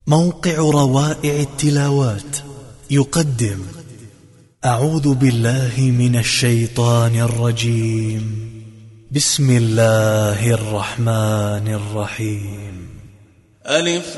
موقع روائع التلاوات يقدم أعوذ بالله من الشيطان الرجيم. بسم الله الرحمن الرحيم. ألف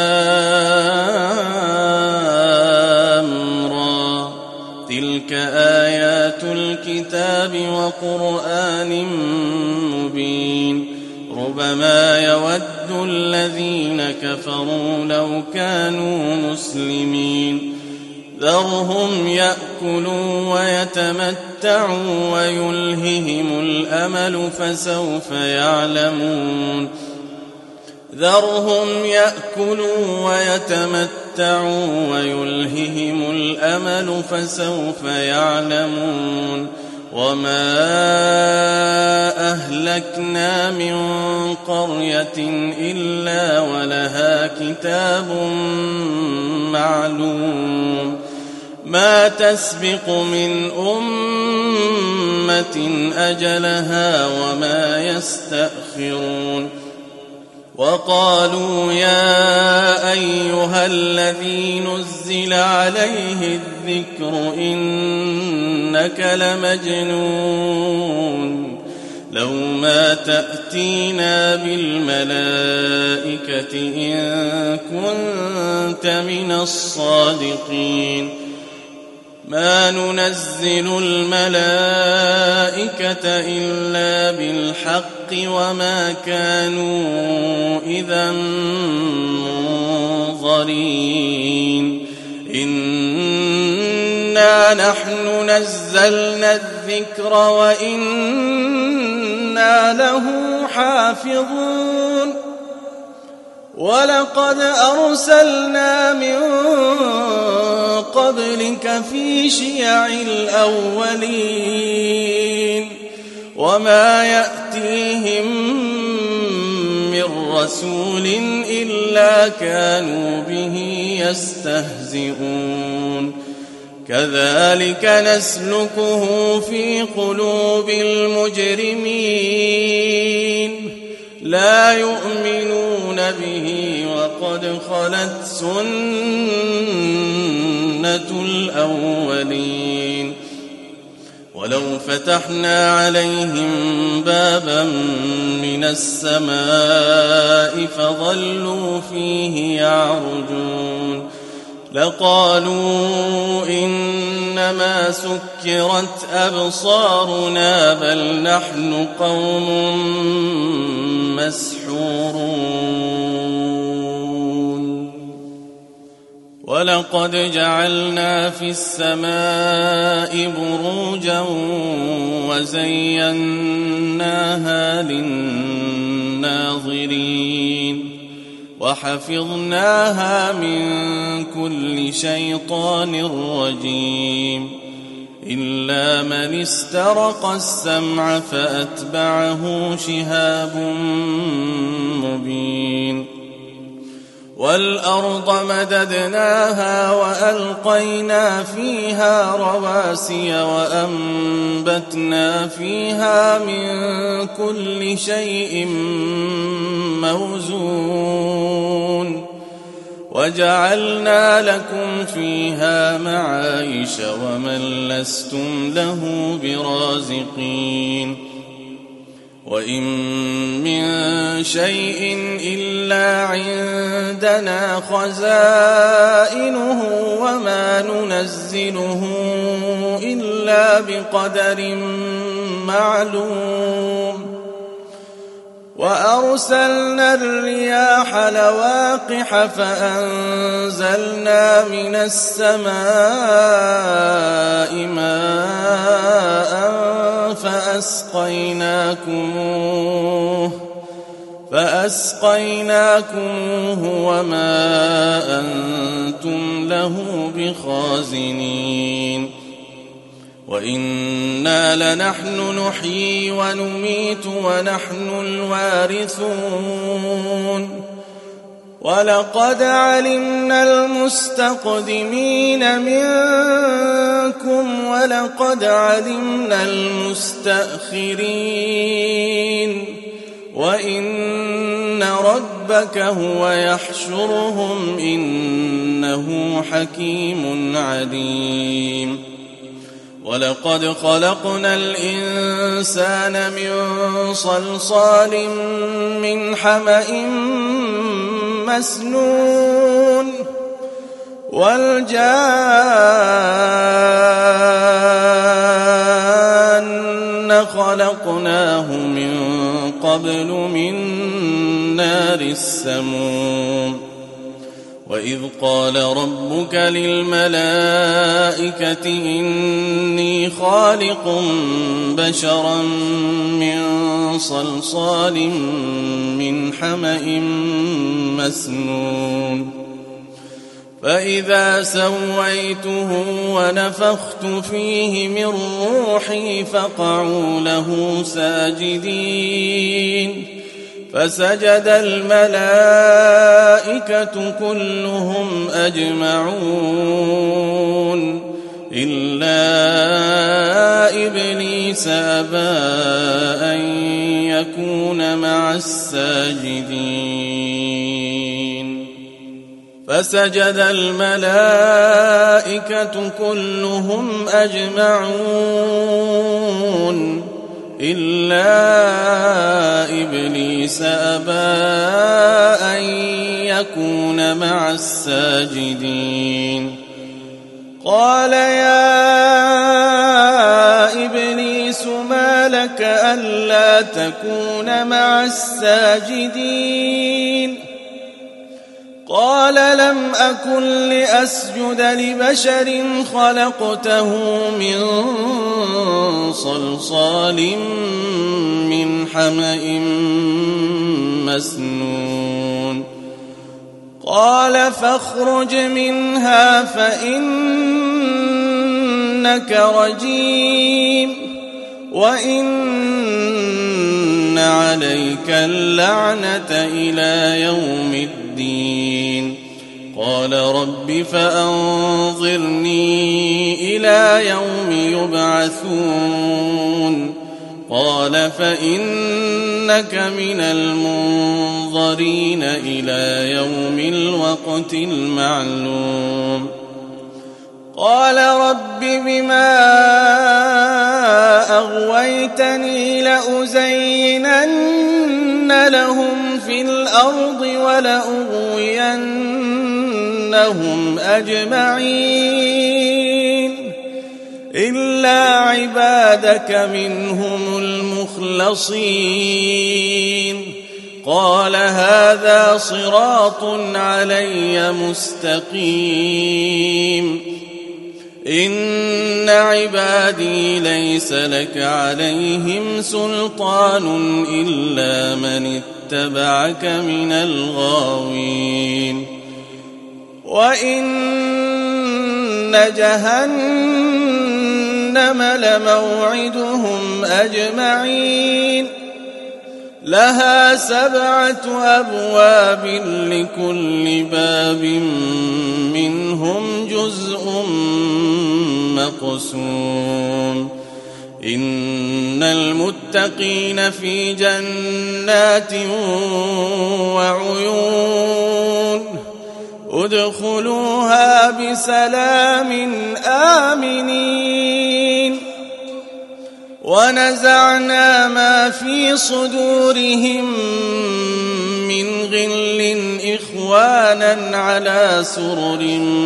لام را تلك آيات الكتاب وقرآن مبين ربما يود الذين كفروا لو كانوا مسلمين ذرهم يأكلوا ويتمتعوا ويلههم الأمل فسوف يعلمون ذرهم يأكلوا ويتمتعوا ويلههم الأمل فسوف يعلمون وما أهلكنا من قرية إلا ولها كتاب معلوم ما تسبق من أمة أجلها وما يستأخرون وقالوا يا أيها الذي نزل عليه الذكر إنك لمجنون لو ما تأتينا بالملائكة إن كنت من الصادقين ما ننزل الملائكة إلا بالحق وما كانوا إذا منظرين إنا نحن نزلنا الذكر وإنا له حافظون ولقد أرسلنا من قبلك في شيع الأولين وما يأتيهم من رسول إلا كانوا به يستهزئون كذلك نسلكه في قلوب المجرمين لا يؤمنون به وقد خلت سنة الأولين ولو فتحنا عليهم بابا من السماء فظلوا فيه يعرجون لقالوا إنما سكرت أبصارنا بل نحن قوم مسحورون ولقد جعلنا في السماء بروجا وزيناها للناظرين وحفظناها من كل شيطان رجيم إلا من استرق السمع فأتبعه شهاب مبين والأرض مددناها وألقينا فيها رواسي وأنبتنا فيها من كل شيء موزون وجعلنا لكم فيها معايش ومن لستم له برازقين وإن من شيء إلا عندنا خزائنه وما ننزله إلا بقدر معلوم وأرسلنا الرياح لواقح فأنزلنا من السماء ماء فأسقيناكموه وما أنتم له بخازنين وإنا لنحن نحيي ونميت ونحن الوارثون ولقد علمنا المستقدمين منكم ولقد علمنا المستأخرين وإن ربك هو يحشرهم إنه حكيم عليم ولقد خلقنا الإنسان من صلصال من حمأ مسنون والجان خلقناه من قبل من نار السموم وإذ قال ربك للملائكة إني خالق بشرا من صلصال من حمأ مسنون فإذا سويته ونفخت فيه من روحي فقعوا له ساجدين فسجد الملائكة كلهم أجمعون إلا إبليس أبى أن يكون مع الساجدين فسجد الملائكة كلهم أجمعون إلا إبليس أبى أن يكون مع الساجدين قال يا إبليس ما لك ألا تكون مع الساجدين قال لم أكن لأسجد لبشر خلقته من صلصال من حمأ مسنون قال فاخرج منها فإنك رجيم وإن عليك اللعنة إلى يوم الدين قال رب فأنظرني إلى يوم يبعثون قال فإنك من المنظرين إلى يوم الوقت المعلوم قال رب بما أغويتني لأزينن لهم في الأرض ولأغوينهم أجمعين إلا عبادك منهم المخلصين قال هذا صراط علي مستقيم إن عبادي ليس لك عليهم سلطان إلا من اتبعك من الغاوين وإن جهنم لموعدهم أجمعين لها 7 أبواب لكل باب منهم جزء مقسوم إن المتقين في جنات وعيون ادخلوها بسلام آمنين ونزعنا ما في صدورهم من غل إخوانا على سرر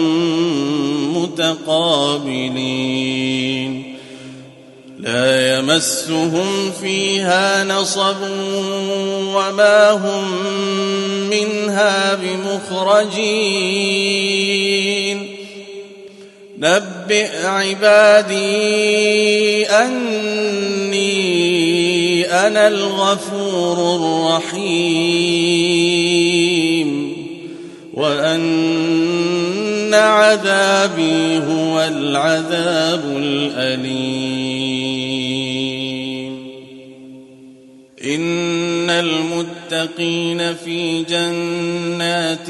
متقابلين لا يمسهم فيها نصب وما هم منها بمخرجين نبئ عبادي أني أنا الغفور الرحيم وأن عذابي هو العذاب الأليم إن المتقين في جنات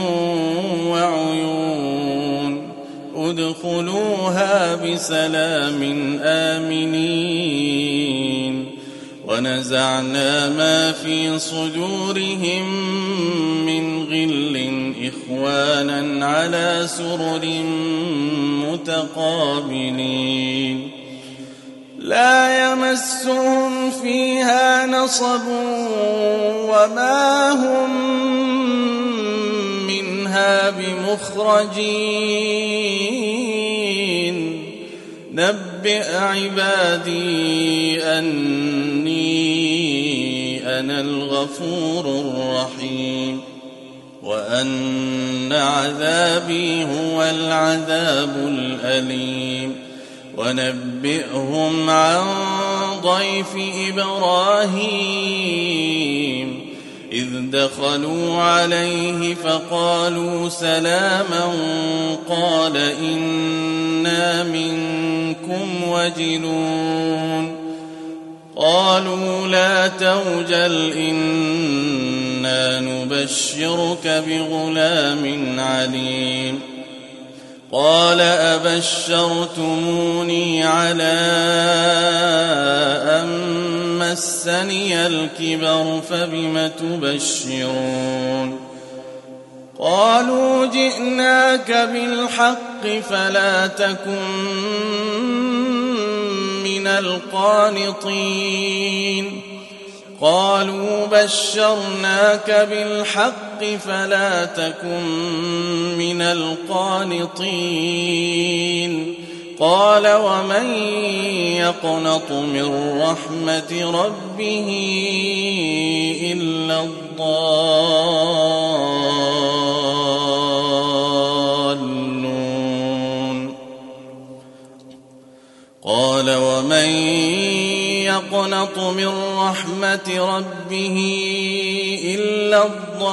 وعيون ادخلوها بسلام آمنين ونزعنا ما في صدورهم من غل إخوانا على سرر متقابلين لا يمسهم فيها نصب وما هم منها بمخرجين نبئ عبادي أني أنا الغفور الرحيم وأن عذابي هو العذاب الأليم ونبئهم عن ضيف إبراهيم إذ دخلوا عليه فقالوا سلاما قال إنا منكم وجلون قالوا لا توجل إنا نبشرك بغلام عليم قال أبشرتموني على أن مسني الكبر فبم تبشرون قالوا جئناك بالحق فلا تكن من القانطين قالوا بشرناك بالحق فلا تكن من القانطين قال ومن يقنط من رحمة ربه إلا الضالون قال ومن يقنط من رحمة ربه إلا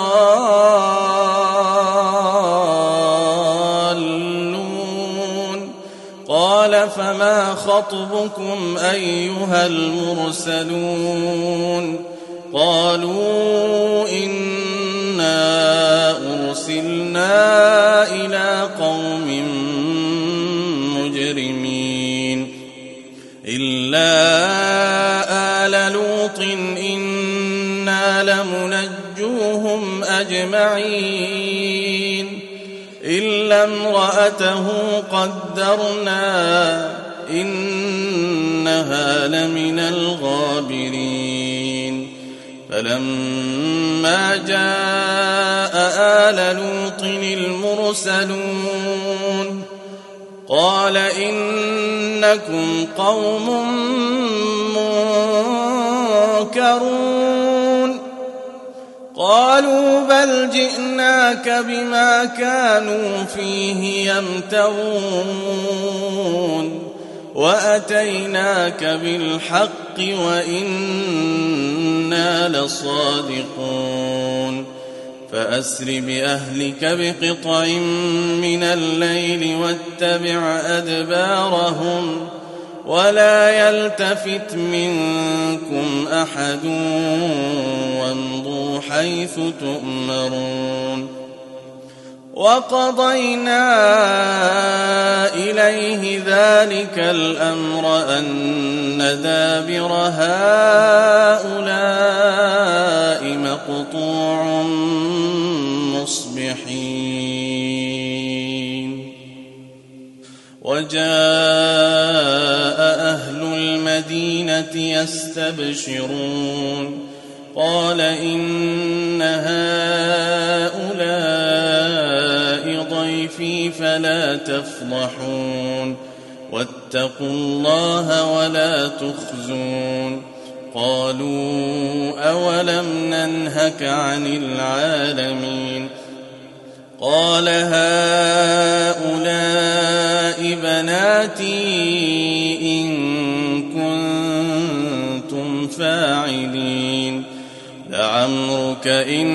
الضالون قال فما خطبكم أيها المرسلون قالوا إنا أرسلنا إلى قوم مجرمين إلا آل لوط إنا لمنجوهم أجمعين إلا امرأته قدرنا إنها لمن الغابرين فلما جاء آل لوط المرسلون قال إنكم قوم منكرون قالوا بل جئناك بما كانوا فيه يمترون وأتيناك بالحق وإنا لصادقون فأسر بأهلك بقطع من الليل واتبع أدبارهم ولا يلتفت منكم أحد وامضوا حيث تؤمرون وقضينا إليه ذلك الأمر أن دابر هؤلاء مقطوع مصبحين وجاء أهل المدينة يستبشرون قال إن هؤلاء ضيفي فلا تفضحون واتقوا الله ولا تخزون قالوا أولم ننهك عن العالمين قال هؤلاء بناتي إن كنتم فاعلين لعمرك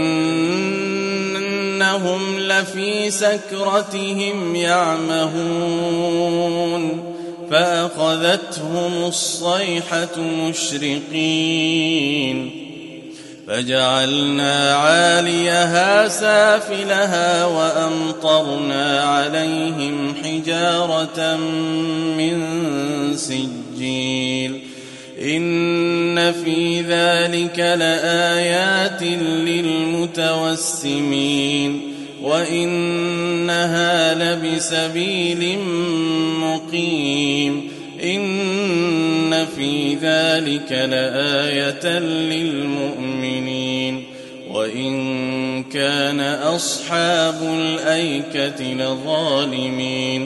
إنهم لفي سكرتهم يعمهون فأخذتهم الصيحة مشرقين فجعلنا عاليها سافلها وأمطرنا عليهم حجارة من سجيل إن في ذلك لآيات للمتوسمين وإنها لبسبيل مقيم إن في ذلك لآية للمؤمنين وإن كان أصحاب الأيكة لظالمين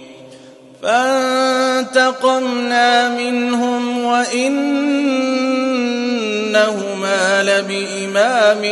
فانتقمنا منهم وإنهما لبإمام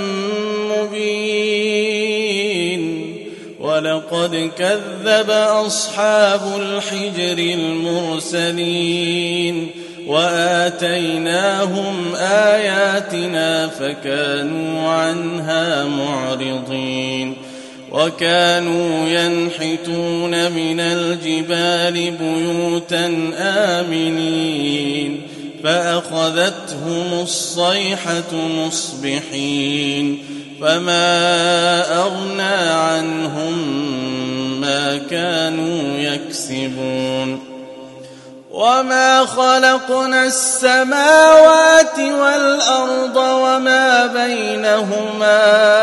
مبين ولقد كذب أصحاب الحجر المرسلين وآتيناهم آياتنا فكانوا عنها معرضين وكانوا ينحتون من الجبال بيوتا آمنين فأخذتهم الصيحة مصبحين فما أغنى عنهم ما كانوا يكسبون وما خلقنا السماوات والأرض وما بينهما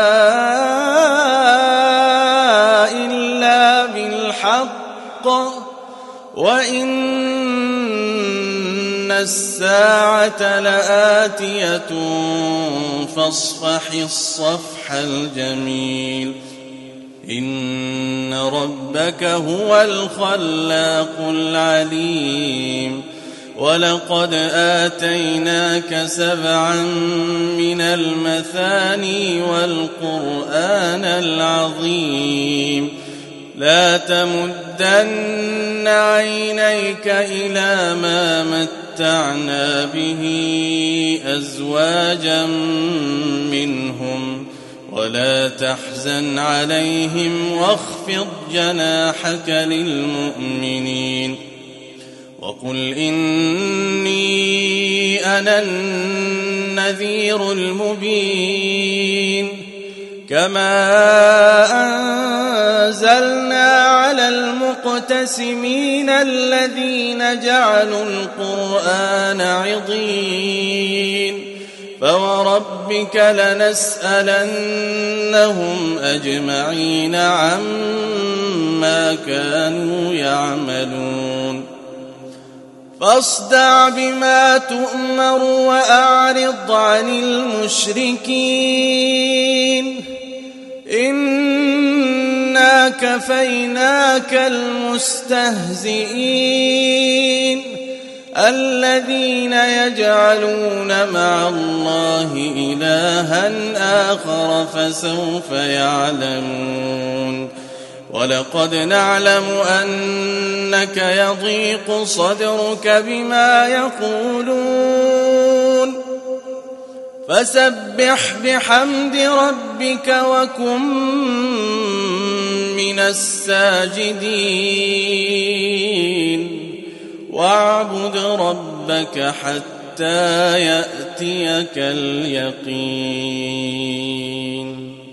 إلا بالحق وإن الساعة لآتية فاصفح الصفح الجميل إن ربك هو الخلاق العليم ولقد آتيناك 7 من المثاني والقرآن العظيم لا تمدن عينيك إلى ما متعنا به أزواجا منهم ولا تحزن عليهم واخفض جناحك للمؤمنين وقل إني أنا النذير المبين كما أنزلنا على المقتسمين الذين جعلوا القرآن عضين فوربك لنسألنهم أجمعين عما كانوا يعملون فاصدع بما تؤمر وأعرض عن المشركين إنا كفيناك المستهزئين الذين يجعلون مع الله إلها آخر فسوف يعلمون ولقد نعلم أنك يضيق صدرك بما يقولون فسبح بحمد ربك وكن من الساجدين واعبد ربك حتى يأتيك اليقين